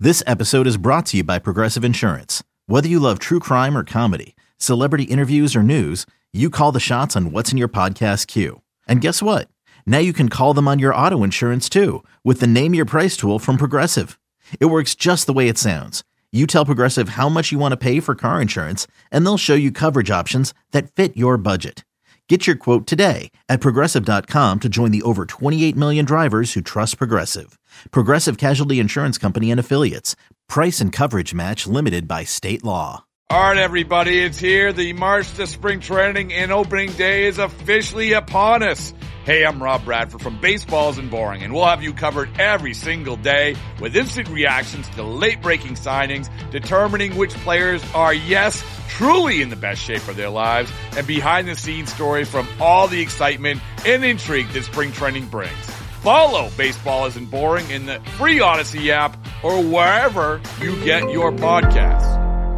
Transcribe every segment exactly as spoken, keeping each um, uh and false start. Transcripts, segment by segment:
This episode is brought to you by Progressive Insurance. Whether you love true crime or comedy, celebrity interviews or news, you call the shots on what's in your podcast queue. And guess what? Now you can call them on your auto insurance too with the Name Your Price tool from Progressive. It works just the way it sounds. You tell Progressive how much you want to pay for car insurance, and they'll show you coverage options that fit your budget. Get your quote today at Progressive dot com to join the over twenty-eight million drivers who trust Progressive. Progressive Casualty Insurance Company and Affiliates. Price and coverage match limited by state law. All right, everybody, it's here. The March to Spring Training and Opening Day is officially upon us. Hey, I'm Rob Bradford from Baseball Isn't Boring, and we'll have you covered every single day with instant reactions to late-breaking signings, determining which players are, yes, truly in the best shape of their lives, and behind-the-scenes stories from all the excitement and intrigue that spring training brings. Follow Baseball Isn't Boring in the free Odyssey app or wherever you get your podcasts.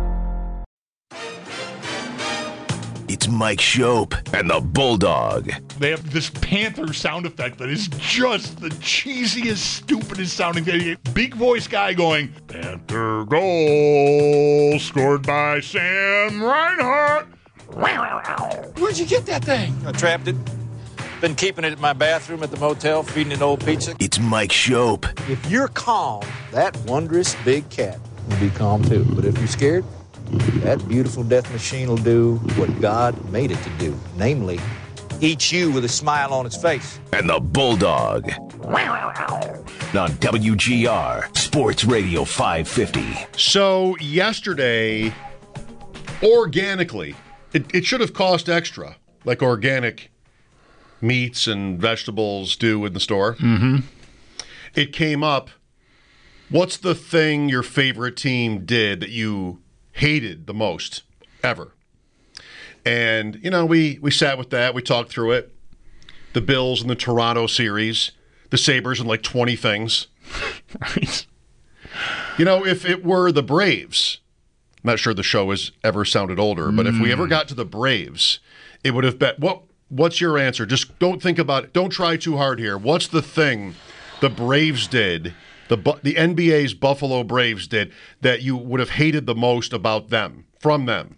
It's Mike Shope and the Bulldog. They have this Panther sound effect that is just the cheesiest, stupidest sounding thing. Big voice guy going, Panther goal scored by Sam Reinhart. Where'd you get that thing? I trapped it. Been keeping it in my bathroom at the motel, feeding it old pizza. It's Mike Shope. If you're calm, that wondrous big cat will be calm too. But if you're scared, that beautiful death machine will do what God made it to do. Namely, eat you with a smile on its face. And the Bulldog. On W G R, Sports Radio five fifty. So yesterday, organically, it, it should have cost extra, like organic meats and vegetables do in the store. Mm-hmm. It came up, what's the thing your favorite team did that you hated the most ever? And, you know, we, we sat with that. We talked through it. The Bills in the Toronto series. The Sabres in like twenty things. Right. You know, if it were the Braves, I'm not sure the show has ever sounded older, but if we ever got to the Braves, it would have been, what, what's your answer? Just don't think about it. Don't try too hard here. What's the thing the Braves did, the the N B A's Buffalo Braves did, that you would have hated the most about them, from them?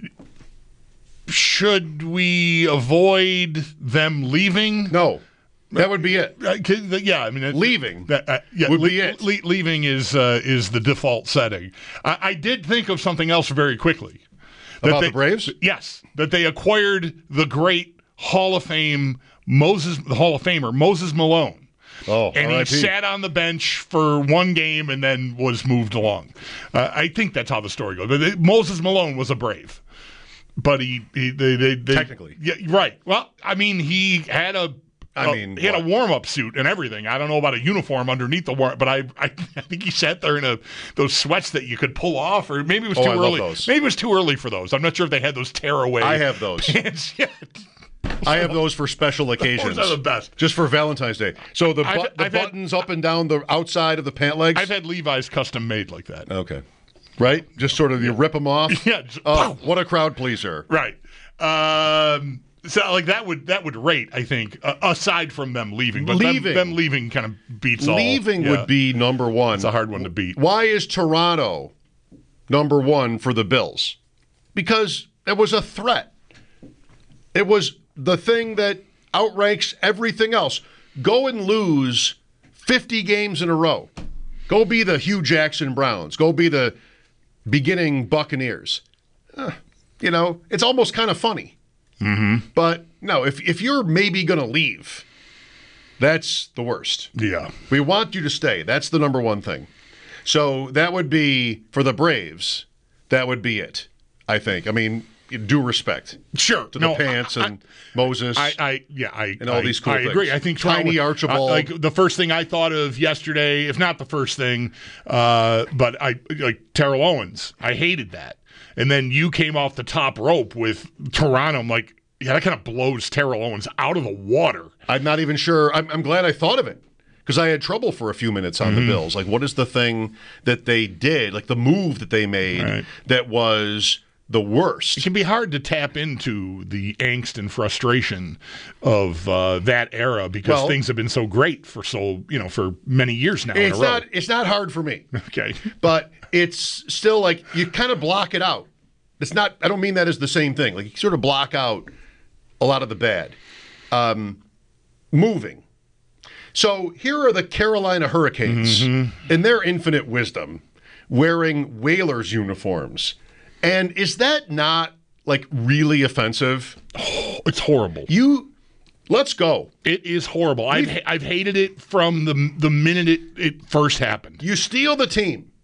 Should we avoid them leaving? No. That would be it. Uh, yeah, I mean, it, leaving that, uh, yeah, would le- be it. Le- leaving is uh, is the default setting. I, I did think of something else very quickly. About they, the Braves? Yes, that they acquired the great Hall of Fame Moses, the Hall of Famer Moses Malone. Oh, and R I he P sat on the bench for one game and then was moved along. Uh, I think that's how the story goes. But they, Moses Malone was a Brave, but he, he they, they, they technically, yeah, right. Well, I mean, he had a. I Uh, mean, he had what? a warm-up suit and everything. I don't know about a uniform underneath the warm, but I, I, I think he sat there in a those sweats that you could pull off, or maybe it was Oh, too I love early. those. Maybe it was too early for those. I'm not sure if they had those tearaway. I have those. Pants yet. I have those for special occasions. Those are the best. Just for Valentine's Day. So the, bu- I've- the I've had- buttons up and down the outside of the pant legs? I've had Levi's custom made like that. Okay. Right? Just sort of you rip them off? Yeah. Just, Oh, what a crowd pleaser. right. Um, so like that would that would rate, I think, uh, aside from them leaving. But them- Leaving. Them, leaving kind of beats all. Leaving Yeah. would be number one. It's a hard one to beat. Why is Toronto number one for the Bills? Because it was a threat. It was the thing that outranks everything else. Go and lose fifty games in a row. Go be the Hugh Jackson Browns. Go be the beginning Buccaneers. Uh, you know, it's almost kind of funny. Mm-hmm. But no, if if you're maybe going to leave, that's the worst. Yeah. We want you to stay. That's the number one thing. So that would be, for the Braves, that would be it, I think. I mean, due respect. Sure. To no, the Pants I, and Moses. I, I, yeah, I, and all I, these cool I things. agree. I think Tiny Toronto, Archibald. uh, like the first thing I thought of yesterday, if not the first thing, uh, but I like Terrell Owens. I hated that. And then you came off the top rope with Toronto. I'm like, yeah, that kind of blows Terrell Owens out of the water. I'm not even sure. I'm, I'm glad I thought of it, because I had trouble for a few minutes on Mm-hmm. the Bills. Like, what is the thing that they did, like the move that they made Right. that was the worst. It can be hard to tap into the angst and frustration of uh, that era because Well, things have been so great for so you know for many years now. It's in a row. not. It's not hard for me. Okay, But it's still like you kind of block it out. It's not. I don't mean that as the same thing. Like you sort of block out a lot of the bad. Um, moving. So here are the Carolina Hurricanes Mm-hmm. in their infinite wisdom wearing Whalers uniforms. And is that not like really offensive? it's horrible. You let's go. It is horrible. I've ha- I've hated it from the the minute it, it first happened. You steal the team.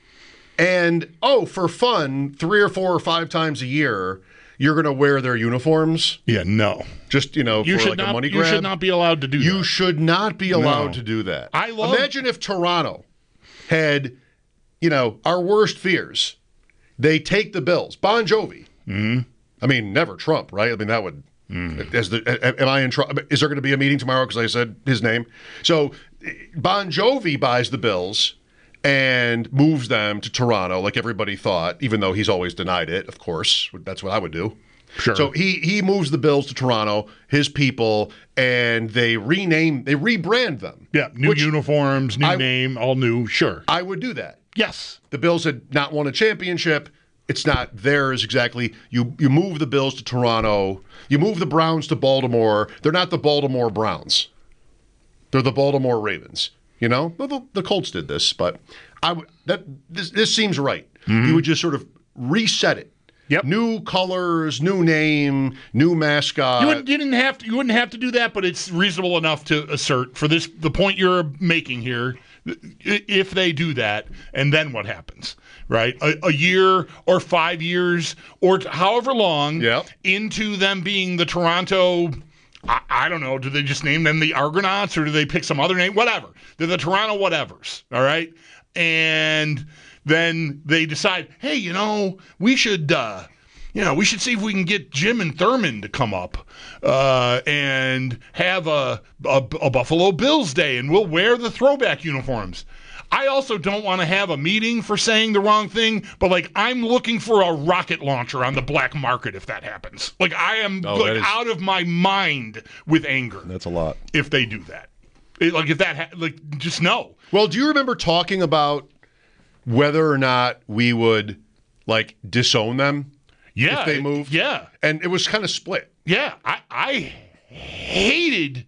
And oh, for fun, three or four or five times a year, you're going to wear their uniforms. Yeah, no. Just, you know, You for should like not. a money You grab. should not be allowed to do You that. should not be allowed No. to do that. I love- Imagine if Toronto had, you know, our worst fears. They take the Bills. Bon Jovi. Mm-hmm. I mean, never Trump, right? I mean, that would. Mm. As the, am I in trouble? Is there going to be a meeting tomorrow because I said his name? So Bon Jovi buys the Bills and moves them to Toronto, like everybody thought, even though he's always denied it, of course. That's what I would do. Sure. So he he moves the Bills to Toronto, his people, and they rename, they rebrand them. Yeah, new which uniforms, new I- name, all new. Sure. I would do that. Yes. The Bills had not won a championship. It's not theirs exactly. You you move the Bills to Toronto. You move the Browns to Baltimore. They're not the Baltimore Browns. They're the Baltimore Ravens. You know, well, the, the Colts did this, but I w- that this this seems right. You would just sort of reset it. Yep. New colors, new name, new mascot. You wouldn't, you didn't have to. You wouldn't have to do that, but it's reasonable enough to assert for this. The point you're making here, if they do that, and then what happens, right? A, a year or five years or t- however long Yep. into them being the Toronto. I, I don't know. Do they just name them the Argonauts, or do they pick some other name? Whatever. They're the Toronto whatevers. All right, and then they decide, hey, you know, we should, uh, you know, we should see if we can get Jim and Thurman to come up uh, and have a, a, a Buffalo Bills Day, and we'll wear the throwback uniforms. I also don't want to have a meeting for saying the wrong thing, but like I'm looking for a rocket launcher on the black market if that happens. Like I am Oh, like that is- out of my mind with anger That's a lot. if they do that. It- like if that, ha- like just no. Well, do you remember talking about whether or not we would like disown them Yeah, if they moved? Yeah, And it was kind of split. yeah. I I hated.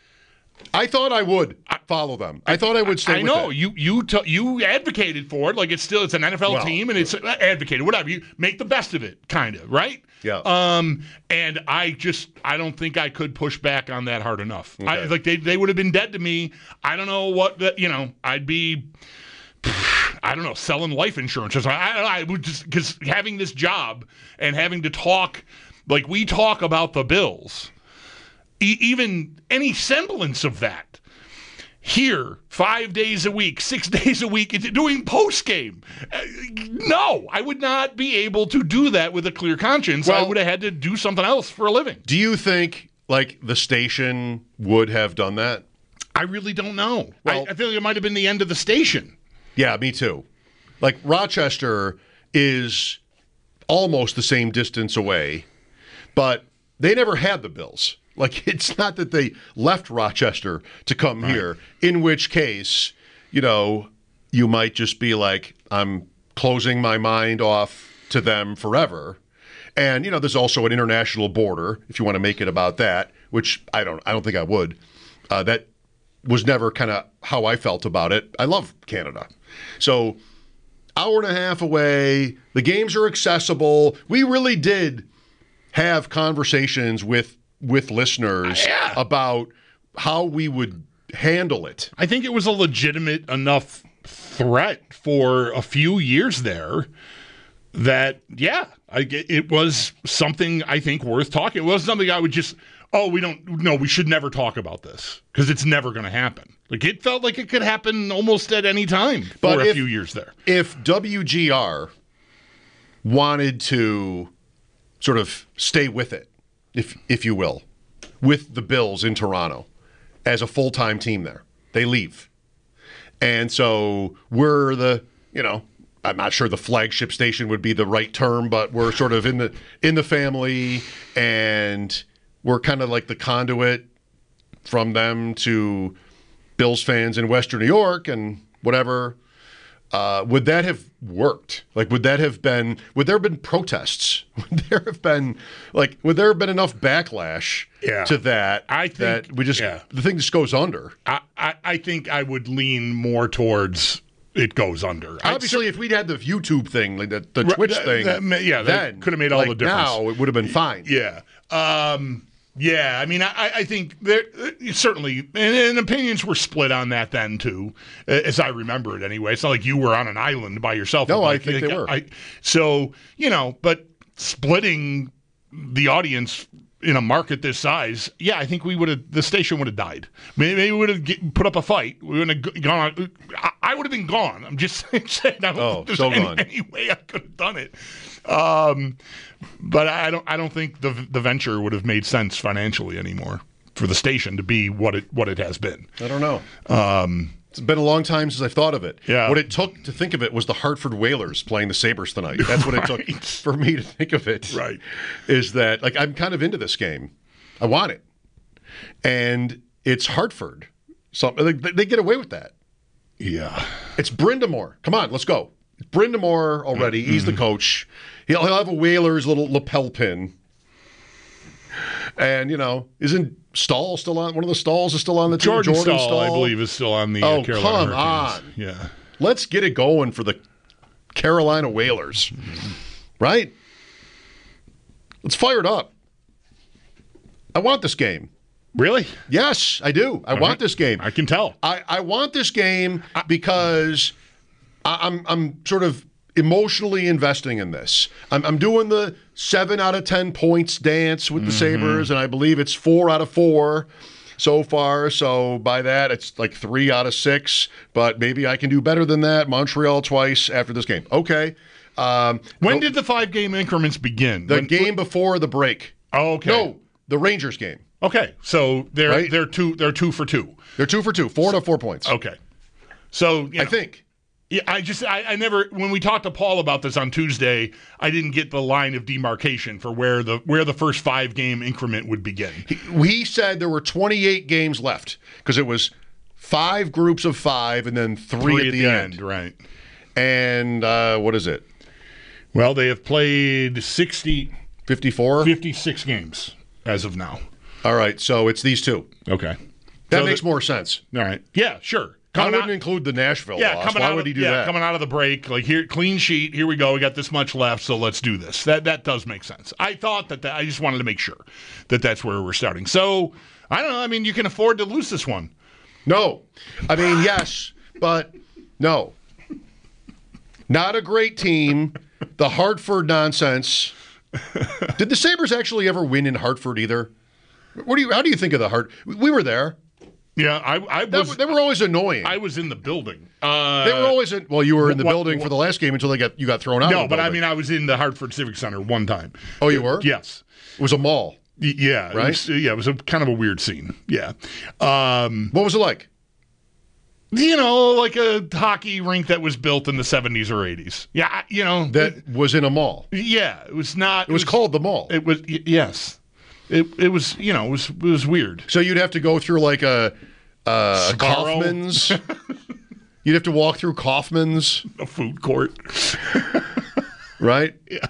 I thought I would follow them. I thought I would stay I with know it. you you t- you advocated for it. Like it's still it's an N F L Well, team, and it's uh, advocated whatever. You make the best of it, kind of right. Yeah. Um. And I just I don't think I could push back on that hard enough. I, Okay. like they they would have been dead to me. I don't know what that you know. I'd be. I don't know, selling life insurance. I, I, I would just because having this job and having to talk like we talk about the Bills, e- even any semblance of that here, five days a week, six days a week, it's doing post game. Uh, no, I would not be able to do that with a clear conscience. I Well- would have had to do something else for a living. Do you think like the station would have done that? I really don't know. Well- I, I feel like it might have been the end of the station. Yeah, me too. Like Rochester is almost the same distance away, but they never had the Bills. Like it's not that they left Rochester to come here, in which case, you know, you might just be like, I'm closing my mind off to them forever. And, you know, there's also an international border, if you want to make it about that, which I don't I don't think I would. Uh, that was never kind of how I felt about it. I love Canada. So hour and a half away, the games are accessible. We really did have conversations with with listeners Yeah. about how we would handle it. I think it was a legitimate enough threat for a few years there that, yeah, I, it was something I think worth talking. It was something I would just, oh, we don't, no, we should never talk about this because it's never going to happen. Like it felt like it could happen almost at any time But for a if- few years there. If W G R wanted to sort of stay with it, if if you will, with the Bills in Toronto as a full-time team there, they leave. And so we're the, you know, I'm not sure the flagship station would be the right term, but we're sort of in the in the family, and we're kind of like the conduit from them to Bills fans in Western New York and whatever. Uh, would that have worked? Like, would that have been? Would there have been protests? Would there have been like? Would there have been enough backlash yeah. to that? I think that we just yeah. the thing just goes under. I, I, I think I would lean more towards it goes under. Obviously, I, if we'd had the YouTube thing, like the, the right, Twitch that, thing, that, yeah, that then could have made all like the difference. Now it would have been fine. Yeah. Um, Yeah, I mean, I, I think there uh, certainly, and, and opinions were split on that then too, as I remember it anyway. It's not like you were on an island by yourself. No, I like, think they were. I, so, you know, but splitting the audience in a market this size, yeah, I think we would have, the station would have died. Maybe, maybe we would have put up a fight. We would have gone, I, I would have been gone. I'm just saying, I don't oh, think there's so any, gone. any way I could have done it. Um, but I don't. I don't think the the venture would have made sense financially anymore for the station to be what it what it has been. I don't know. Um, it's been a long time since I've thought of it. Yeah. What it took to think of it was the Hartford Whalers playing the Sabres tonight. That's what right. it took for me to think of it. Right. Is that like I'm kind of into this game. I want it, and it's Hartford. So they, they get away with that. Yeah. It's Brindamore. Come on, let's go. It's Brindamore already. Mm-hmm. He's the coach. He'll, he'll have a Whalers little lapel pin. And, you know, isn't Stahl still on? One of the Stalls is still on the team. Jordan, Jordan Stahl, Stahl, I believe, is still on the oh, uh, Carolina come Hurricanes. on. Yeah. Let's get it going for the Carolina Whalers. Mm-hmm. Right? Let's fire it up. I want this game. Really? Yes, I do. I All want right. this game. I can tell. I, I want this game because I, I'm I'm sort of emotionally investing in this. I'm, I'm doing the seven out of ten points dance with the mm-hmm. Sabres, and I believe it's four out of four so far. So by that, it's like three out of six. But maybe I can do better than that. Montreal twice after this game. Okay. Um, when no, did the five game increments begin? The when, game before the break. Oh, okay. No, the Rangers game. Okay, so they're Right? they're two they're two for two. They're two for two, four to four points. Okay, so you know, I think. Yeah, I just I, I never when we talked to Paul about this on Tuesday, I didn't get the line of demarcation for where the where the first five game increment would begin. He, he said there were twenty-eight games left because it was five groups of five and then three, Three at, at the, the end. end, right? And uh, what is it? Well, they have played sixty, fifty-four? fifty-six games as of now. All right, so it's these two. Okay, That so makes the, more sense. All right, yeah, sure. I Coming wouldn't out, include the Nashville yeah, loss. coming Why out would of, he do yeah, that? coming out of the break, like here, clean sheet. Here we go. We got this much left, so let's do this. That that does make sense. I thought that, that I just wanted to make sure that that's where we're starting. So I don't know. I mean, you can afford to lose this one. No. I mean, yes, but no. Not a great team. The Hartford nonsense. Did the Sabres actually ever win in Hartford either? What do you? How do you think of the Hart? We were there. Yeah, I, I That, was. they were always annoying. I was in the building. Uh, they were always in, well. You were in the what- building what- for the last game until they got you got thrown out. No, of the but I building. mean, I was in the Hartford Civic Center one time. Oh, you were? Yes. It was a mall. Y- Yeah. Right? It was, yeah, it was a kind of a weird scene. Yeah. Um, What was it like? you know, like a hockey rink that was built in the seventies or eighties. Yeah, I- you know. That was in a mall. yeah, it was not. It was called the mall. It was, y- yes. It it was, you know, it was, it was weird. So you'd have to go through like a, a Sbarro. Kaufman's. You'd have to walk through Kaufman's, A food court. right? Yeah.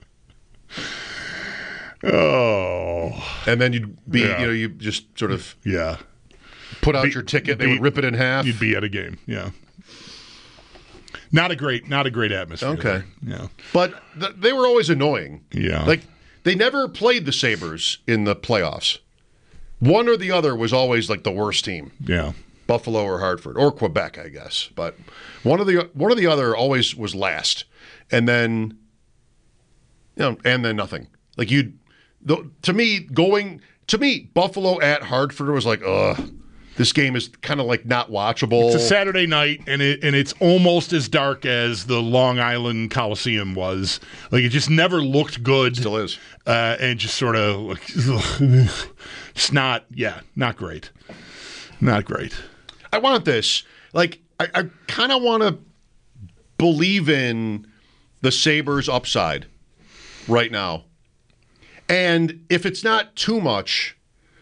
Oh. And then you'd be, Yeah. you know, you just sort of Yeah. put out Be- your ticket. They be- would rip it in half. You'd be at a game. Yeah. Not a great, not a great atmosphere. Okay. there. Yeah. But th- they were always annoying. Yeah. Like, they never played the Sabres in the playoffs. One or the other was always like the worst team. Yeah. Buffalo or Hartford or Quebec, I guess. But one of the one or the other always was last. And then, you know, and then nothing. Like you, to me, going, to me, Buffalo at Hartford was like, ugh. This game is kind of like not watchable. It's a Saturday night, and it and it's almost as dark as the Long Island Coliseum was. Like it just never looked good. Still is. Uh, and just sort of like, it's not, yeah, not great. Not great. I want this. Like, I, I kind of want to believe in the Sabres' upside right now. And if it's not too much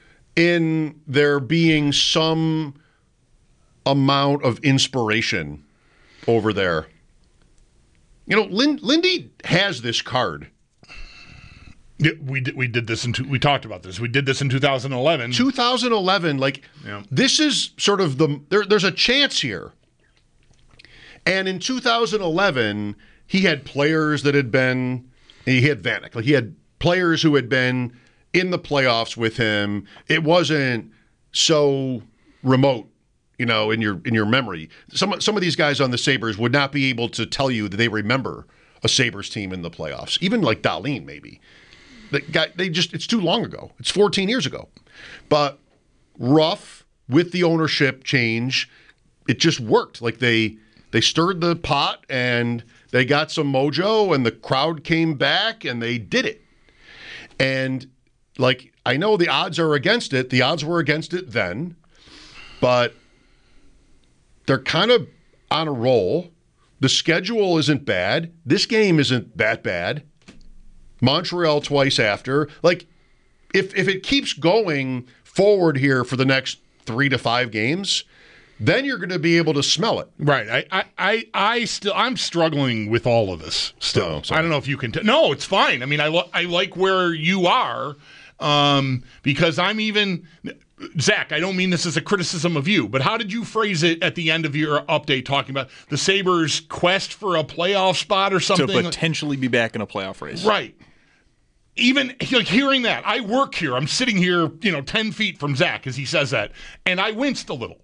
in there being some amount of inspiration over there. You know, Lin- Lindy has this card. Yeah, we did. We did this in. Two, we talked about this. We did this in two thousand eleven. twenty eleven, like yeah. This is sort of the. There, there's a chance here. And in two thousand eleven, he had players that had been. He had Vanek. Like he had players who had been in the playoffs with him. It wasn't so remote. You know, in your in your memory, some some of these guys on the Sabres would not be able to tell you that they remember a Sabres team in the playoffs. Even like Dahlin, maybe. The guy, they just it's too long ago. It's fourteen years ago. But Ruff, with the ownership change, it just worked. Like they they stirred the pot and they got some mojo, and the crowd came back and they did it. And like I know the odds are against it. The odds were against it then, but they're kind of on a roll. The schedule isn't bad. This game isn't that bad. Montreal twice after. Like, if if it keeps going forward here for the next three to five games, then you're going to be able to smell it. Right. I, I, I, I still, I'm struggling with all of this still. Oh, I don't know if you can. T- no, it's fine. I mean, I, lo- I like where you are um, because I'm even. Zach, I don't mean this as a criticism of you, but how did you phrase it at the end of your update talking about the Sabres' quest for a playoff spot or something? To potentially be back in a playoff race. Right. Even like hearing that, I work here. I'm sitting here, you know, ten feet from Zach as he says that, and I winced a little.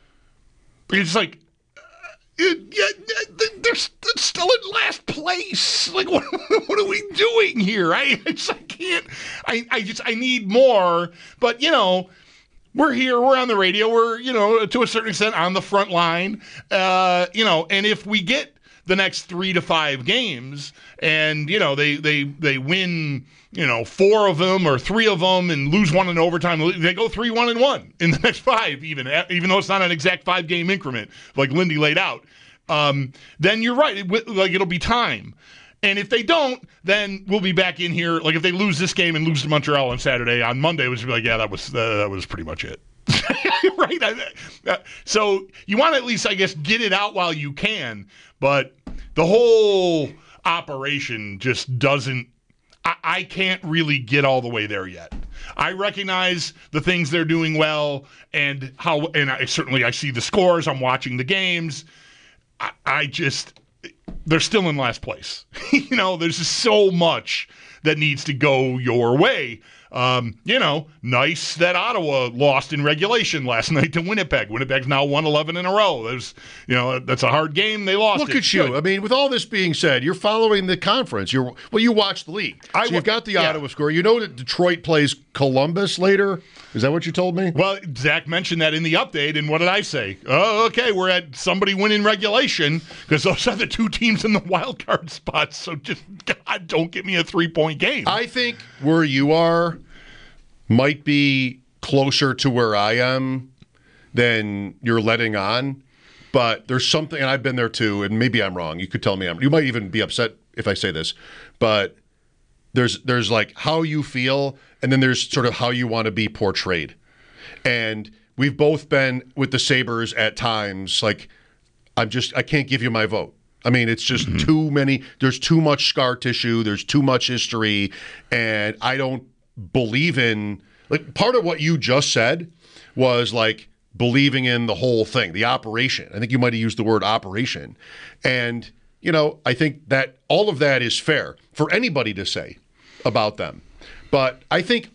It's like, uh, yeah, they're still in last place. Like, what, what are we doing here? I, I just I can't. I, I just I need more. But you know. We're here, we're on the radio, we're, you know, to a certain extent on the front line, uh, you know, and if we get the next three to five games and, you know, they, they, they win, you know, four of them or three of them and lose one in overtime, they go three, one, and one in the next five, even, even though it's not an exact five-game increment like Lindy laid out, um, then you're right, it, like it'll be time. And if they don't, then we'll be back in here. Like if they lose this game and lose to Montreal on Saturday, on Monday, we'll just be like, yeah, that was uh, that was pretty much it. Right? Uh, so you want to at least, I guess, get it out while you can. But the whole operation just doesn't, I, I can't really get all the way there yet. I recognize the things they're doing well and how, and I certainly I see the scores. I'm watching the games. I, I just... They're still in last place. You know, there's just so much that needs to go your way. Um, you know, nice that Ottawa lost in regulation last night to Winnipeg. Winnipeg's now won eleven in a row. There's, you know, that's a hard game. They lost. Look it. at you. Good. I mean, with all this being said, you're following the conference. You're well, you watch the league. I, so you've got the yeah. Ottawa score. You know that Detroit plays Columbus later? Is that what you told me? Well, Zach mentioned that in the update, and what did I say? Oh, okay, we're at somebody winning regulation because those are the two teams in the wild card spots. So just, God, don't give me a three-point game. I think where you are might be closer to where I am than you're letting on. But there's something, and I've been there too, and maybe I'm wrong. You could tell me I'm, you might even be upset if I say this, but there's there's like how you feel, and then there's sort of how you want to be portrayed. And we've both been with the Sabres at times, like, I'm just, I can't give you my vote. I mean, it's just mm-hmm. too many, there's too much scar tissue, there's too much history, and I don't believe in, like, part of what you just said was like believing in the whole thing, the operation. I think you might have used the word operation. And, you know, I think that all of that is fair for anybody to say about them. But I think,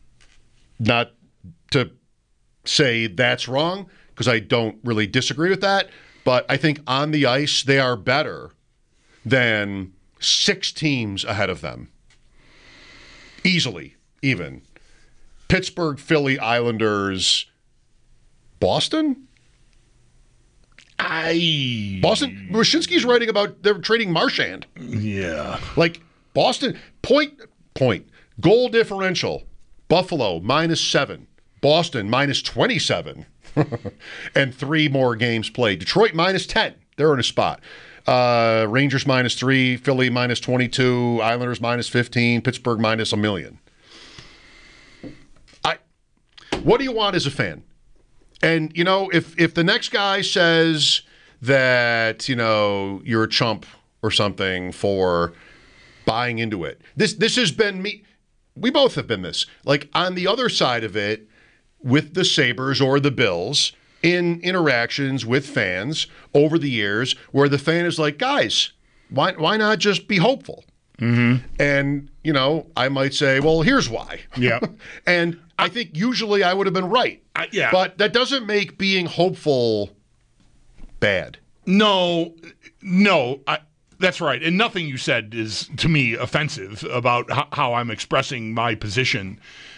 not to say that's wrong, because I don't really disagree with that, but I think on the ice they are better than six teams ahead of them. Easily, even. Pittsburgh, Philly, Islanders, Boston? I... Boston? Wyshynski's writing about they're trading Marchand. Yeah. Like, Boston, point, point, goal differential, Buffalo, minus seven. Boston, minus twenty-seven. And three more games played. Detroit, minus ten. They're in a spot. Uh, Rangers minus three, Philly minus twenty-two, Islanders minus fifteen, Pittsburgh minus a million. I, what do you want as a fan? And, you know, if if the next guy says that, you know, you're a chump or something for buying into it, this this has been me. We both have been this. Like, on the other side of it, with the Sabres or the Bills, in interactions with fans over the years, where the fan is like, guys, why why not just be hopeful? Mm-hmm. And, you know, I might say, well, here's why. Yeah. And I think usually I would have been right. Uh, yeah. But that doesn't make being hopeful bad. No, no, I, that's right. And nothing you said is, to me, offensive about how, how I'm expressing my position.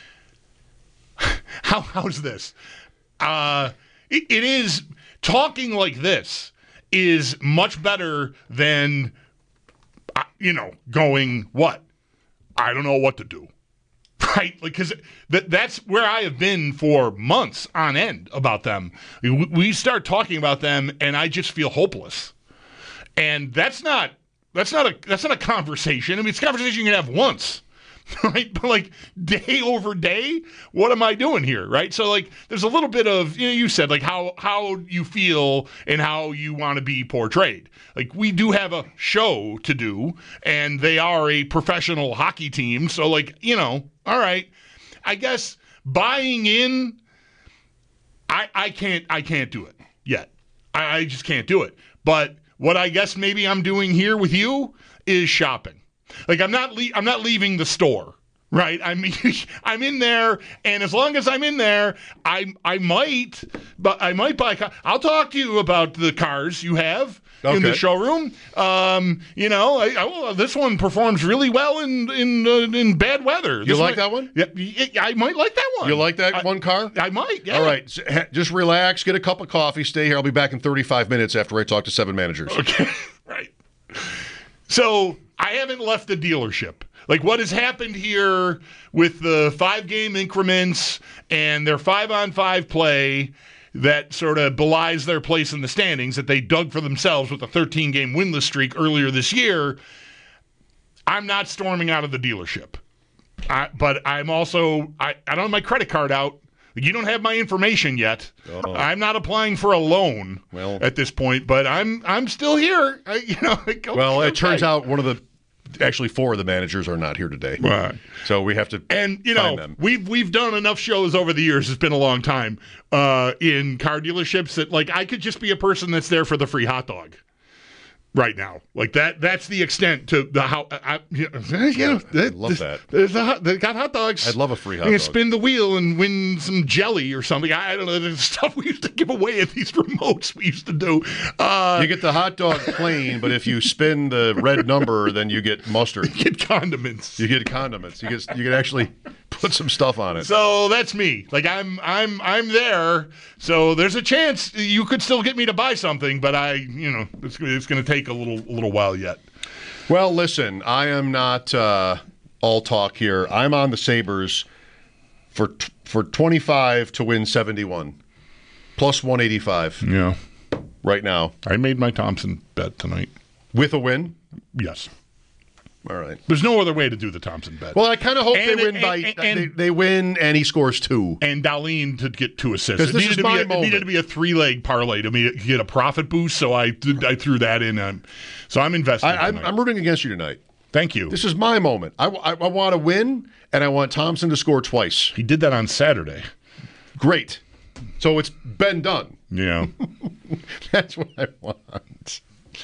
How how's this? Uh, it, it is talking like this is much better than, uh, you know, going what? I don't know what to do. Right? Because that, that's where I have been for months on end about them. We, we start talking about them, and I just feel hopeless. And that's not that's not a that's not a conversation. I mean, it's a conversation you can have once. Right? But like day over day, what am I doing here? Right? So like there's a little bit of, you know, you said like how how you feel and how you want to be portrayed. Like we do have a show to do, and they are a professional hockey team. So like, you know, all right. I guess buying in, I I can't I can't do it yet. I, I just can't do it. But what I guess maybe I'm doing here with you is shopping. Like I'm not le- I'm not leaving the store, right? I'm I'm in there, and as long as I'm in there, I I might, but I might buy. Car- I'll talk to you about the cars you have okay. in the showroom. Um, you know, I, I, well, this one performs really well in in uh, in bad weather. You This like might, that one? Yeah, I might like that one. You like that I, one car? I might. Yeah. All right, so, ha- just relax, get a cup of coffee, stay here. I'll be back in thirty-five minutes after I talk to seven managers. Okay, right. So I haven't left the dealership. Like what has happened here with the five-game increments and their five-on-five play that sort of belies their place in the standings that they dug for themselves with a thirteen-game winless streak earlier this year, I'm not storming out of the dealership. I, but I'm also, I, I don't have my credit card out. You don't have my information yet. Oh. I'm not applying for a loan well, at this point, but I'm I'm still here. I, you know. Go, well, it okay. turns out one of the, actually four of the managers are not here today, right. So we have to. And you know, them. we've we've done enough shows over the years. It's been a long time uh, in car dealerships that like I could just be a person that's there for the free hot dog. Right now, like that. That's the extent to the how. I, you know, you know, I love that. There's a, they got hot dogs. I'd love a free hot you dog. can spin the wheel and win some jelly or something. I don't know. There's stuff we used to give away at these remotes we used to do. Uh, you get the hot dog plain, but if you spin the red number, then you get mustard. You get condiments. You get condiments. You get you can actually put some stuff on it. So that's me. Like I'm I'm I'm there. So there's a chance you could still get me to buy something, but I, you know, it's it's going to take a little a little while yet. Well, listen, I am not uh, all talk here. I'm on the Sabres for t- for twenty-five to win seventy-one, plus one eighty-five. Yeah. Right now. I made my Thompson bet tonight. With a win? Yes. All right. There's no other way to do the Thompson bet. Well, I kind of hope and, they win and, by and, and, they, they win and he scores two. And Darlene to get two assists. It this needed, is to my be a, it moment. needed to be a three-leg parlay to me to get a profit boost, so I I threw that in. Um, so I'm invested. I, I'm, I'm rooting against you tonight. Thank you. This is my moment. I, I, I want to win, and I want Thompson to score twice. He did that on Saturday. Great. So it's been done. Yeah. That's what I want.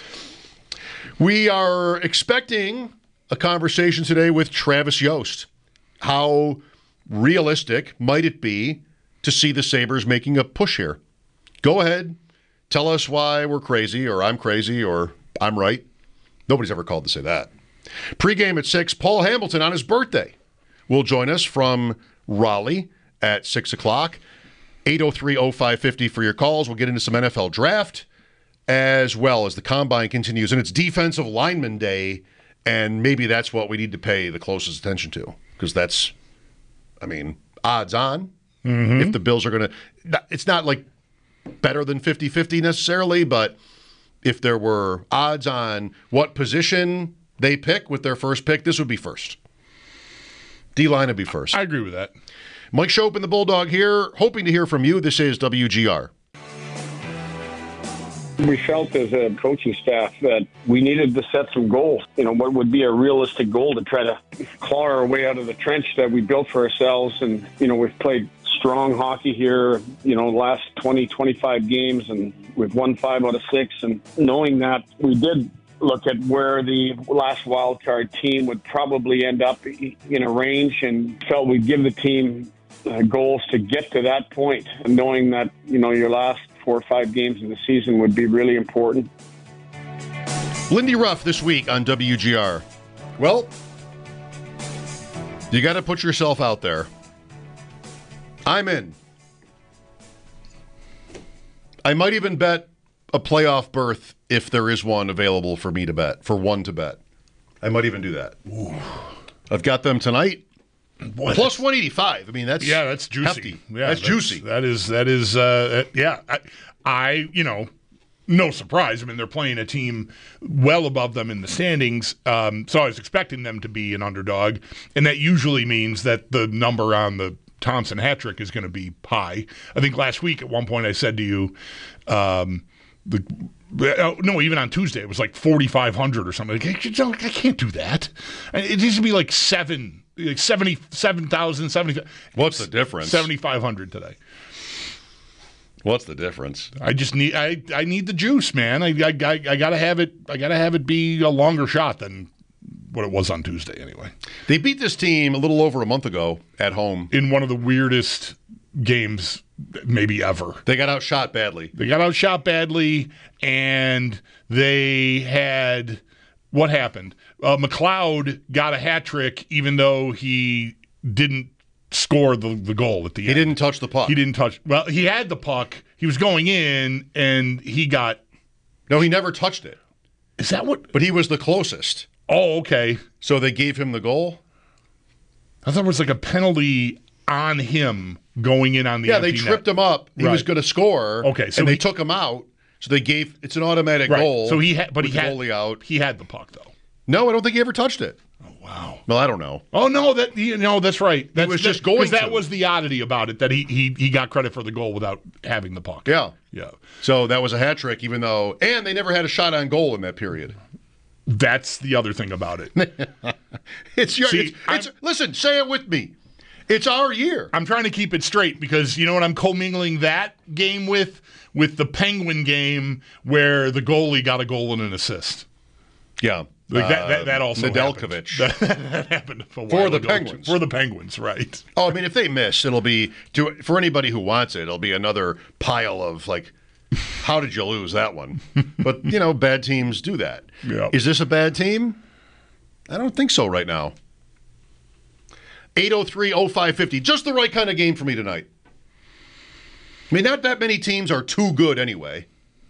We are expecting a conversation today with Travis Yost. How realistic might it be to see the Sabres making a push here? Go ahead. Tell us why we're crazy, or I'm crazy, or I'm right. Nobody's ever called to say that. Pre-game at six, Paul Hamilton on his birthday will join us from Raleigh at six o'clock. eight oh three oh five fifty for your calls. We'll get into some N F L draft as well as the Combine continues. And it's Defensive Lineman Day, and maybe that's what we need to pay the closest attention to, because that's, I mean, odds on. Mm-hmm. If the Bills are going to, it's not like better than fifty-fifty necessarily, but if there were odds on what position they pick with their first pick, this would be first. D-line would be first. I agree with that. Mike Schopen, the Bulldog here, hoping to hear from you. This is W G R. We felt as a coaching staff that we needed to set some goals. You know, what would be a realistic goal to try to claw our way out of the trench that we built for ourselves. And, you know, we've played strong hockey here, you know, the last twenty, twenty-five games, and we've won five out of six. And knowing that, we did look at where the last wild card team would probably end up in a range, and felt we'd give the team uh, goals to get to that point, and knowing that, you know, your last four or five games of the season would be really important. Lindy Ruff this week on W G R. Well, you got to put yourself out there. I'm in. I might even bet a playoff berth if there is one available for me to bet, for one to bet. I might even do that. Ooh. I've got them tonight. Boy, plus one eighty-five. I mean, that's yeah, that's juicy. Hefty. Yeah, that's, that's juicy. That is that is uh, yeah. I, I you know, no surprise. I mean, they're playing a team well above them in the standings, um, so I was expecting them to be an underdog, and that usually means that the number on the Thompson hat trick is going to be high. I think last week at one point I said to you, um, the. Oh, no, even on Tuesday it was like forty-five hundred or something. Like, I can't do that. It needs to be like seven, like seventy-seven thousand, seventy. What's the difference? seventy-five hundred today. What's the difference? I just need I, I need the juice, man. I, I I I gotta have it. I gotta have it be a longer shot than what it was on Tuesday. Anyway, they beat this team a little over a month ago at home in one of the weirdest games maybe ever. They got outshot badly. They got outshot badly, and they had what happened? Uh, McLeod got a hat trick, even though he didn't score the, the goal at the he end. He didn't touch the puck. He didn't touch. Well, he had the puck. He was going in, and he got. No, he never touched it. Is that what? But he was the closest. Oh, okay. So they gave him the goal? I thought it was like a penalty on him going in on the yeah, they tripped net. him up. He right. was going to score. Okay, so and he, they took him out. So they gave it's an automatic right. goal. So he had, but he had goalie out. He had the puck though. No, I don't think he ever touched it. Oh wow. Well, I don't know. Oh no, that you know that's right. That's, he was that, just going. That to. was the oddity about it that he he he got credit for the goal without having the puck. Yeah, yeah. So that was a hat trick, even though, and they never had a shot on goal in that period. That's the other thing about it. it's your. See, it's, it's, listen, say it with me. It's our year. I'm trying to keep it straight because you know what I'm commingling that game with with the Penguin game where the goalie got a goal and an assist. Yeah, like that. That, that also Nedeljkovic. happened. That, that happened a while for the ago. Penguins. For the Penguins, right? Oh, I mean, if they miss, it'll be to for anybody who wants it. It'll be another pile of like. How did you lose that one? But, you know, bad teams do that. Yeah. Is this a bad team? I don't think so right now. eight oh three oh five fifty. Just the right kind of game for me tonight. I mean, not that many teams are too good anyway.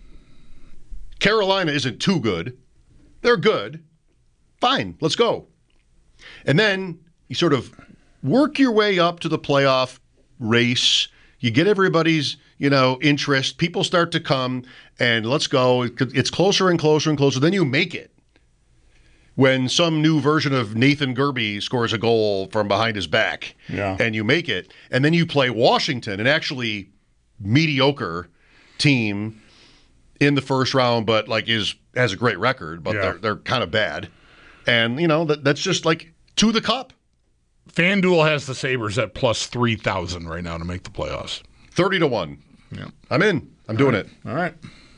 Carolina isn't too good. They're good. Fine, let's go. And then you sort of work your way up to the playoff race. You get everybody's, you know, interest. People start to come, and let's go. It's closer and closer and closer. Then you make it. When some new version of Nathan Gerbe scores a goal from behind his back, yeah. and you make it, and then you play Washington, an actually mediocre team in the first round, but like is has a great record, but yeah. they're they're kind of bad, and you know that that's just like to the cup. FanDuel has the Sabres at plus three thousand right now to make the playoffs. thirty to one. Yeah. I'm in. I'm doing right. it. All right.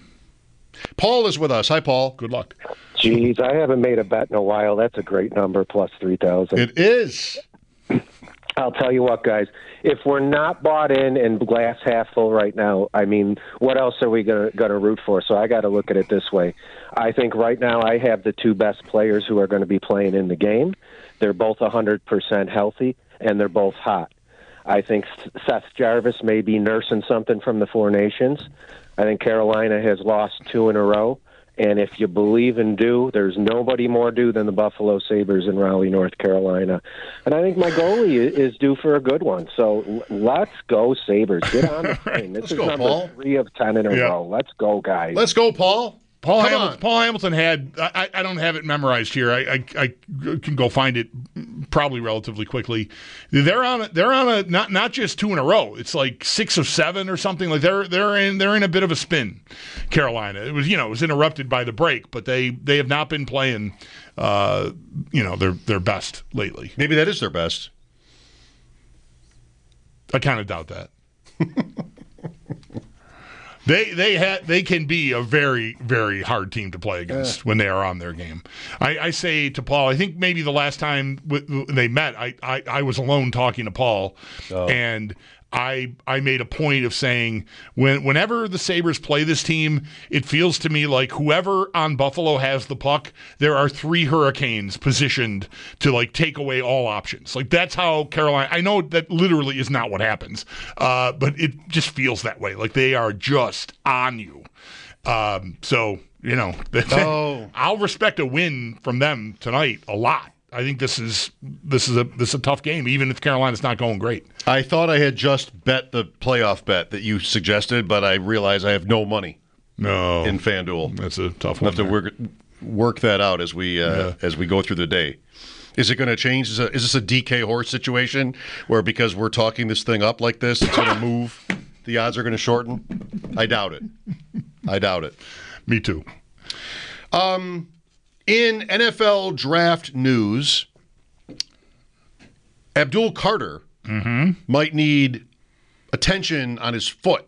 Paul is with us. Hi, Paul. Good luck. Jeez, I haven't made a bet in a while. That's a great number, plus three thousand. It is. I'll tell you what, guys. If we're not bought in and glass half full right now, I mean, what else are we going to root for? So I got to look at it this way. I think right now I have the two best players who are going to be playing in the game. They're both one hundred percent healthy, and they're both hot. I think Seth Jarvis may be nursing something from the Four Nations. I think Carolina has lost two in a row. And if you believe in due, there's nobody more due than the Buffalo Sabres in Raleigh, North Carolina. And I think my goalie is due for a good one. So let's go, Sabres. Get on the train. This Let's is go, number Paul. three of ten in a yeah. row. Let's go, guys. Let's go, Paul. Paul Come Hamilton, on. Paul Hamilton had, I, I don't have it memorized here. I, I, I can go find it probably relatively quickly. They're on a, they're on a, not, not just two in a row. It's like six or seven or something. Like they're, they're in, they're in a bit of a spin, Carolina. It was, you know, it was interrupted by the break, but they, they have not been playing, uh, you know, their, their best lately. Maybe that is their best. I kind of doubt that. They they ha- they can be a very, very hard team to play against uh. when they are on their game. I, I say to Paul, I think maybe the last time w- they met, I, I, I was alone talking to Paul, oh. and I I made a point of saying when whenever the Sabres play this team, it feels to me like whoever on Buffalo has the puck, there are three Hurricanes positioned to like take away all options. Like that's how Carolina. I know that literally is not what happens, uh, but it just feels that way. Like they are just on you. Um, so you know, oh. I'll respect a win from them tonight a lot. I think this is this is a this is a tough game, even if Carolina's not going great. I thought I had just bet the playoff bet that you suggested, but I realize I have no money. No, in FanDuel. That's a tough I'll one. have to work work that out as we uh, yeah. as we go through the day. Is it going to change? Is, a, is this a D K Horse situation where because we're talking this thing up like this, it's going to move? The odds are going to shorten? I doubt it. I doubt it. Me too. Um. In N F L draft news, Abdul Carter mm-hmm. might need attention on his foot,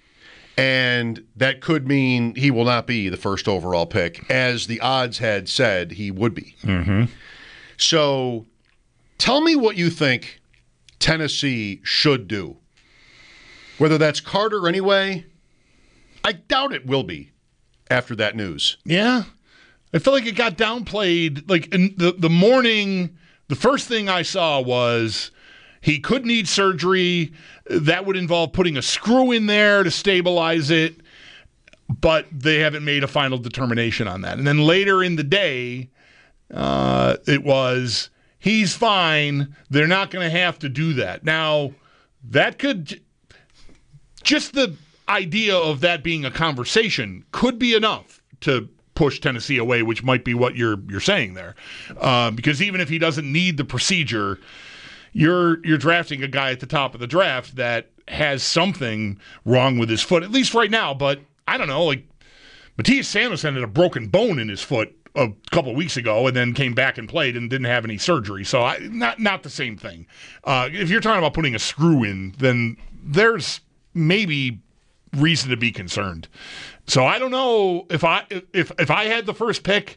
and that could mean he will not be the first overall pick, as the odds had said he would be. Mm-hmm. So tell me what you think Tennessee should do. Whether that's Carter anyway, I doubt it will be after that news. Yeah. I feel like it got downplayed. Like in the, the morning, the first thing I saw was he could need surgery. That would involve putting a screw in there to stabilize it, but they haven't made a final determination on that. And then later in the day, uh, it was he's fine. They're not going to have to do that. Now, that could just the idea of that being a conversation could be enough to push Tennessee away, which might be what you're you're saying there. Uh, because even if he doesn't need the procedure, you're you're drafting a guy at the top of the draft that has something wrong with his foot, at least right now. But I don't know, like Matthias Samuelsson had a broken bone in his foot a couple of weeks ago and then came back and played and didn't have any surgery. So I, not not the same thing. Uh, if you're talking about putting a screw in, then there's maybe reason to be concerned. So I don't know if I if if I had the first pick,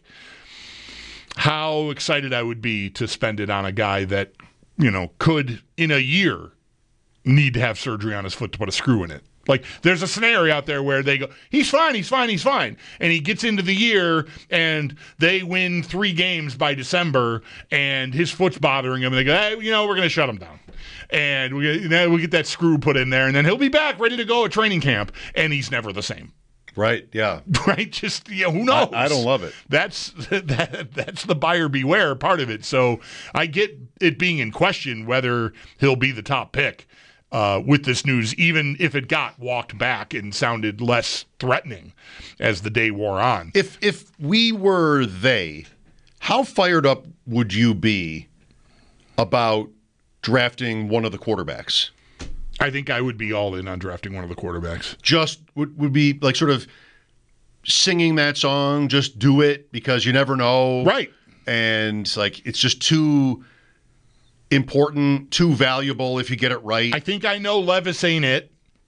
how excited I would be to spend it on a guy that, you know, could in a year need to have surgery on his foot to put a screw in it. Like there's a scenario out there where they go, he's fine, he's fine, he's fine. And he gets into the year and they win three games by December and his foot's bothering him and they go, hey, you know, we're going to shut him down. And we, you know, we get that screw put in there and then he'll be back ready to go at training camp and he's never the same. Right, yeah. Right, just, you know, who knows? I, I don't love it. That's that, that's the buyer beware part of it. So I get it being in question whether he'll be the top pick uh, with this news, even if it got walked back and sounded less threatening as the day wore on. If if we were they, how fired up would you be about drafting one of the quarterbacks? I think I would be all in on drafting one of the quarterbacks. Just would, would be like sort of singing that song, just do it because you never know. Right. And like it's just too important, too valuable if you get it right. I think I know Levis ain't it.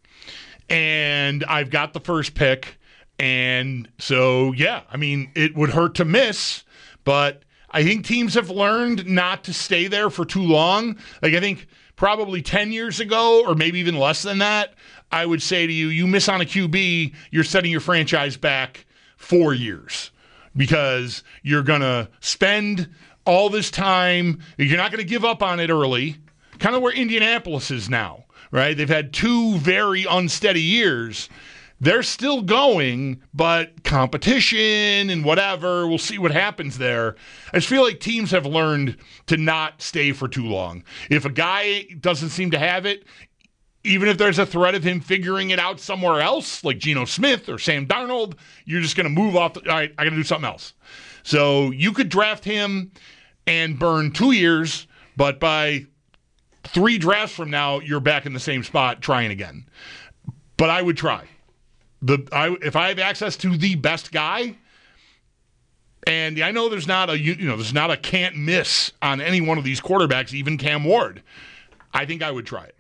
And I've got the first pick. And so, yeah, I mean, it would hurt to miss, but I think teams have learned not to stay there for too long. Like I think probably ten years ago, or maybe even less than that, I would say to you, you miss on a Q B, you're setting your franchise back four years because you're going to spend all this time. You're not going to give up on it early, kind of where Indianapolis is now, right? They've had two very unsteady years. They're still going, but competition and whatever, we'll see what happens there. I just feel like teams have learned to not stay for too long. If a guy doesn't seem to have it, even if there's a threat of him figuring it out somewhere else, like Geno Smith or Sam Darnold, you're just going to move off. The, all right, I got to do something else. So you could draft him and burn two years, but by three drafts from now, you're back in the same spot trying again. But I would try. The I if I have access to the best guy, and I know there's not a you know there's not a can't miss on any one of these quarterbacks, even Cam Ward. I think I would try it.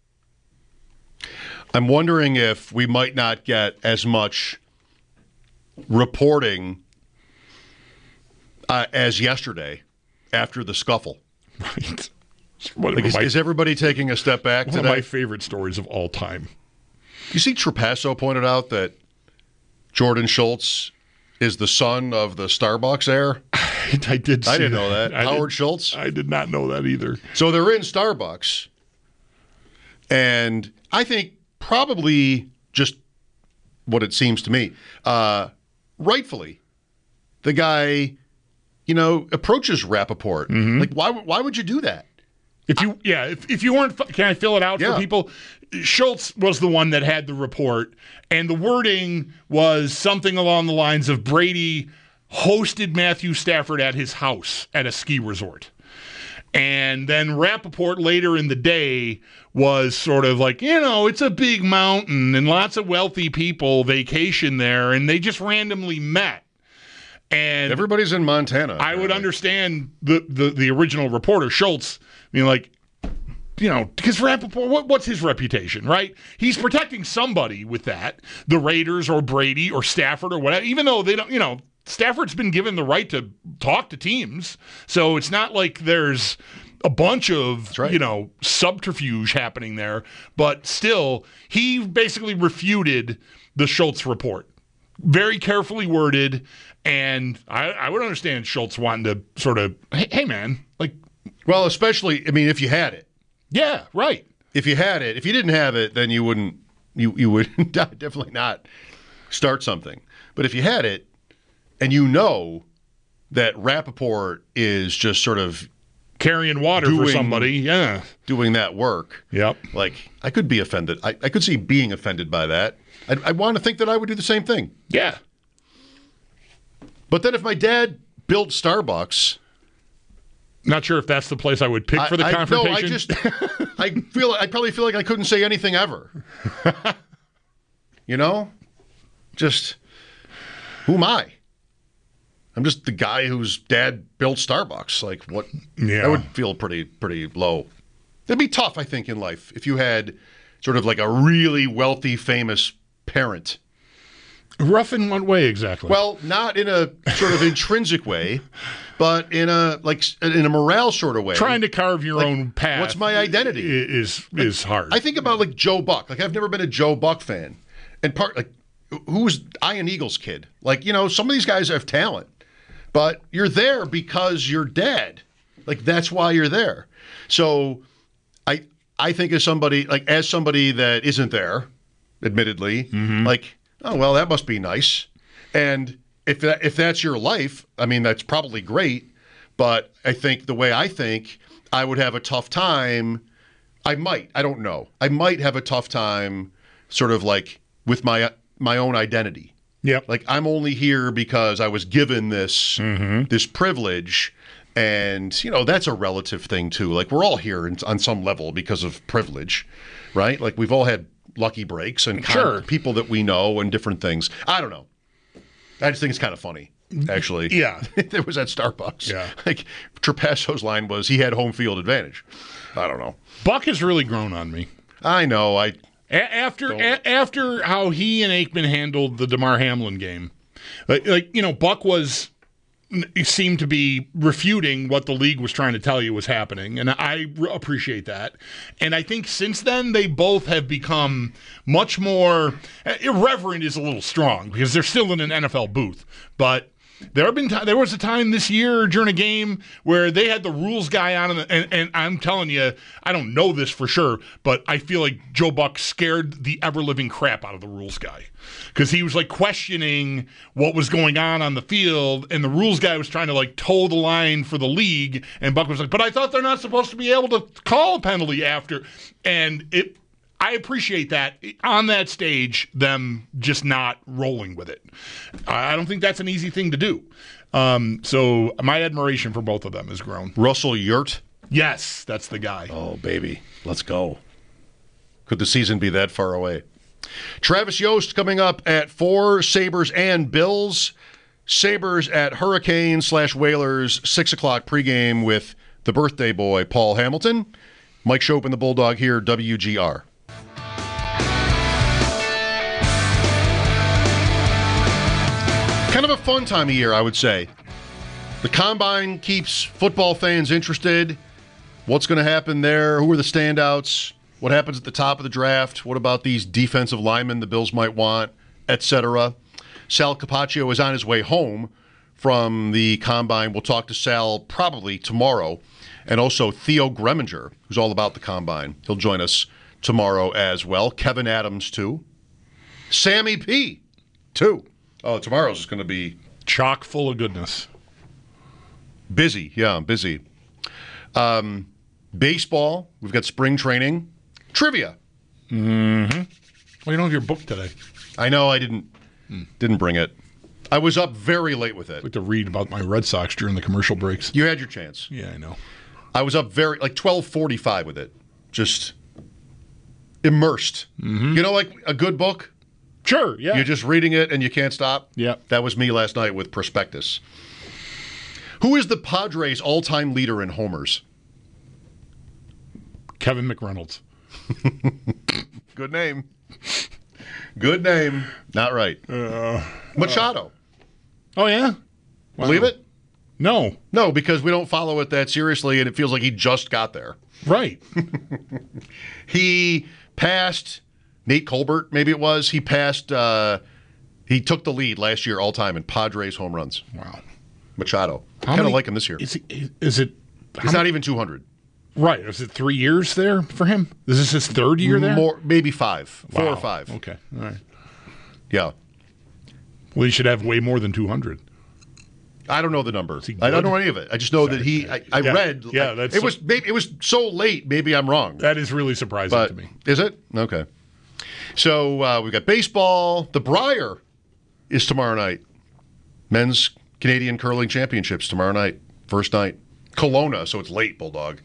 I'm wondering if we might not get as much reporting uh, as yesterday after the scuffle. Right. Like is, my, is everybody taking a step back one today? One of my favorite stories of all time. You see, Trapasso pointed out that Jordan Schultz is the son of the Starbucks heir. I did. See I didn't that. know that. I Howard did, Schultz. I did not know that either. So they're in Starbucks, and I think probably just what it seems to me, uh, rightfully, the guy, you know, approaches Rappaport. Mm-hmm. Like, why? Why would you do that? If you, yeah, if, if you weren't, can I fill it out yeah. for people? Schultz was the one that had the report, and the wording was something along the lines of Brady hosted Matthew Stafford at his house at a ski resort. And then Rappaport later in the day was sort of like, you know, it's a big mountain and lots of wealthy people vacation there, and they just randomly met. And everybody's in Montana. I would understand the, the, the original reporter, Schultz, I mean, like, you know, because Rappaport, what, what's his reputation, right? He's protecting somebody with that, the Raiders or Brady or Stafford or whatever, even though they don't, you know, Stafford's been given the right to talk to teams. So it's not like there's a bunch of, right. you know, subterfuge happening there. But still, he basically refuted the Schultz report. Very carefully worded. And I, I would understand Schultz wanting to sort of, hey, hey, man, like. Well, especially, I mean, if you had it. Yeah, right. If you had it. If you didn't have it, then you wouldn't, you, you would definitely not start something. But if you had it, and you know that Rappaport is just sort of carrying water doing, for somebody, yeah, doing that work. Yep. Like, I could be offended. I, I could see being offended by that. I, I want to think that I would do the same thing. Yeah. But then if my dad built Starbucks, not sure if that's the place I would pick I, for the I, confrontation. No, I just, I feel, I probably feel like I couldn't say anything ever. You know, just who am I? I'm just the guy whose dad built Starbucks. Like, what? Yeah. That would feel pretty, pretty low. It'd be tough, I think, in life if you had sort of like a really wealthy, famous parent. Rough in what way exactly? Well, not in a sort of intrinsic way, but in a like in a morale sort of way. Trying to carve your like, own path. What's my identity? Is is like, hard. I think about like Joe Buck. Like I've never been a Joe Buck fan, and part like who's Ian Eagles' kid? Like you know, some of these guys have talent, but you're there because you're dad. Like that's why you're there. So, I I think as somebody like as somebody that isn't there, admittedly, mm-hmm. like. Oh, well, that must be nice. And if that, if that's your life, I mean, that's probably great. But I think the way I think, I would have a tough time. I might. I don't know. I might have a tough time sort of like with my my own identity. Yeah. Like I'm only here because I was given this mm-hmm. this privilege. And, you know, that's a relative thing, too. Like we're all here in, on some level because of privilege, right? Like we've all had lucky breaks and kind sure. of people that we know and different things. I don't know. I just think it's kind of funny, actually. Yeah. There was at Starbucks. Yeah. Like Trapasso's line was he had home field advantage. I don't know. Buck has really grown on me. I know. I a- after a- after how he and Aikman handled the DeMar Hamlin game, like, like you know, Buck was. seemed to be refuting what the league was trying to tell you was happening, and I re- appreciate that. And I think since then, they both have become much more irreverent is a little strong because they're still in an N F L booth, but there have been t- there was a time this year during a game where they had the rules guy on, and, and, and I'm telling you, I don't know this for sure, but I feel like Joe Buck scared the ever-living crap out of the rules guy because he was like questioning what was going on on the field, and the rules guy was trying to like toe the line for the league, and Buck was like, but I thought they're not supposed to be able to call a penalty after, and it I appreciate that on that stage, them just not rolling with it. I don't think that's an easy thing to do. Um, so my admiration for both of them has grown. Russell Yurt? Yes, that's the guy. Oh, baby. Let's go. Could the season be that far away? Travis Yost coming up at four, Sabres and Bills. Sabres at Hurricanes slash Whalers, six o'clock pregame with the birthday boy, Paul Hamilton. Mike Schopp and the Bulldog here, W G R. Kind of a fun time of year, I would say. The Combine keeps football fans interested. What's going to happen there? Who are the standouts? What happens at the top of the draft? What about these defensive linemen the Bills might want, et cetera? Sal Capaccio is on his way home from the Combine. We'll talk to Sal probably tomorrow. And also Theo Greminger, who's all about the Combine. He'll join us tomorrow as well. Kevin Adams, too. Sammy P, too. Oh, tomorrow's is going to be... chock full of goodness. Busy, yeah, busy. Um, baseball, we've got spring training. Trivia. Mm-hmm. Well, you don't have your book today. I know, I didn't didn't bring it. I was up very late with it. I'd like to read about my Red Sox during the commercial breaks. You had your chance. Yeah, I know. I was up very, like twelve forty-five with it. Just immersed. Mm-hmm. You know, like a good book? Sure, yeah. You're just reading it and you can't stop? Yeah. That was me last night with Prospectus. Who is the Padres' all-time leader in homers? Kevin McReynolds. Good name. Good name. Not right. Uh, Machado. Uh, oh, yeah? Wow. Believe it? No. No, because we don't follow it that seriously, and it feels like he just got there. Right. He passed Nate Colbert, maybe it was. He passed, uh, he took the lead last year all time in Padres home runs. Wow. Machado. Kind of like him this year. Is, he, is it? He's not even two hundred. Right. Is it three years there for him? Is this his third year there? More, maybe five. Four Wow. or five. Okay. All right. Yeah. Well, he should have way more than two hundred. I don't know the number. I don't know any of it. I just know that he. I, I yeah. read. Yeah, I, that's it was. Maybe it was so late. Maybe I'm wrong. That is really surprising but, to me. Is it? Okay. So uh, we've got baseball. The Briar is tomorrow night. Men's Canadian Curling Championships tomorrow night. First night. Kelowna, so it's late, Bulldog.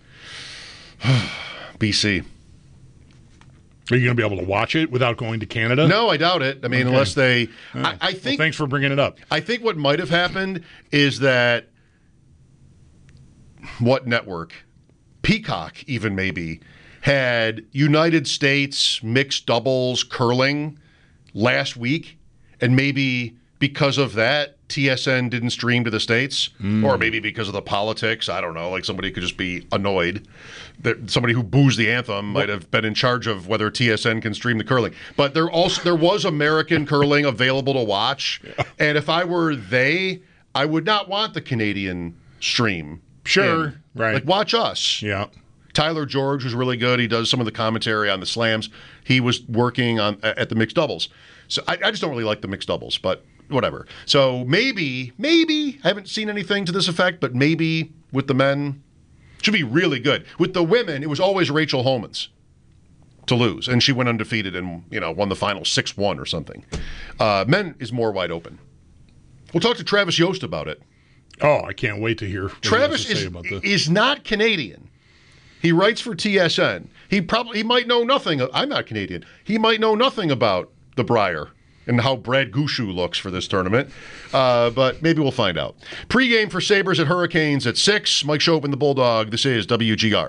B C. Are you going to be able to watch it without going to Canada? No, I doubt it. I mean, Okay. unless they. Right. I, I think. Well, thanks for bringing it up. I think what might have happened is that. What network? Peacock, even maybe, had United States mixed doubles curling last week, and maybe because of that, T S N didn't stream to the States, Mm. or maybe because of the politics. I don't know. Like somebody could just be annoyed that somebody who boos the anthem might have been in charge of whether T S N can stream the curling. But there also there was American curling available to watch, yeah. And if I were they, I would not want the Canadian stream. Sure, in. right. Like watch us. Yeah. Tyler George was really good. He does some of the commentary on the slams. He was working on at the mixed doubles. So I, I just don't really like the mixed doubles, but whatever. So maybe, maybe, I haven't seen anything to this effect, but maybe with the men, it should be really good. With the women, it was always Rachel Holman's to lose, and she went undefeated and, you know, won the final six one or something. Uh, men is more wide open. We'll talk to Travis Yost about it. Oh, I can't wait to hear what Travis he has to say is, about this. is not Canadian. He writes for T S N. He probably he might know nothing. I'm not Canadian. He might know nothing about the Briar and how Brad Gushu looks for this tournament. Uh, but maybe we'll find out. Pre-game for Sabres at Hurricanes at six. Mike Schopp and the Bulldog. This is W G R.